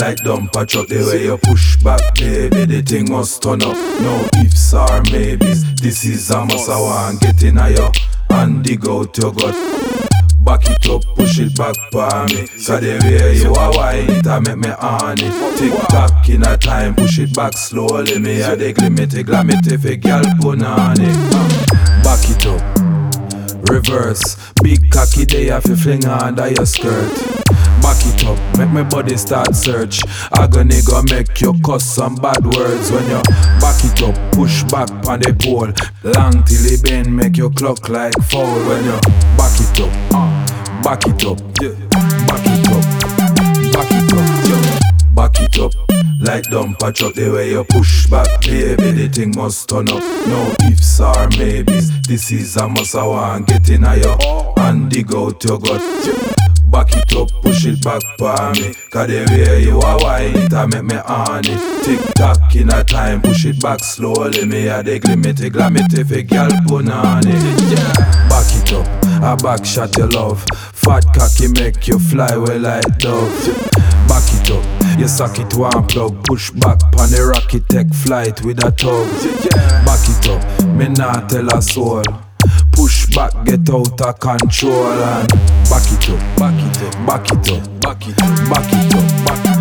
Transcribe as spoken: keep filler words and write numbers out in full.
like dumper truck. The way you push back, baby, the thing must turn up. No ifs or maybes, this is a must. I want get in a yo and dig out your gut. Back it up, push it back for me. So the way you a wine it a make me on it. Tick tock in a time, push it back slowly. Me a the glimity, glamity fi gyal punani. Back it up, reverse. Big cocky day a fi fling under your skirt. Back it up, make my body start search. Agony go make you cuss some bad words. When you back it up, push back on the pole. Long till it bend, make you clock like foul. When you back it up, uh, back it up, yeah. Back it up, back it up, yeah. Back it up, like dumper truck. The way you push back, baby, the thing must turn up. No ifs or maybes, this is a must. I want get in a yo and dig out your gut. Back it up, push it back for me. Cause the way you a wine it a make me on it. Tick tock in a time, push it back slowly. Me a the glimity, glamity fi gyal punani. Back it up, a back shot you love. Fat cocky make you fly well like dove. Back it up, you suck it one plug. Push back pon the rocket, take flight with a tug. Back it up, me nah tell a soul. Push back, get out of control and back it up, back it up, back it up, back it up, back it up, back it up.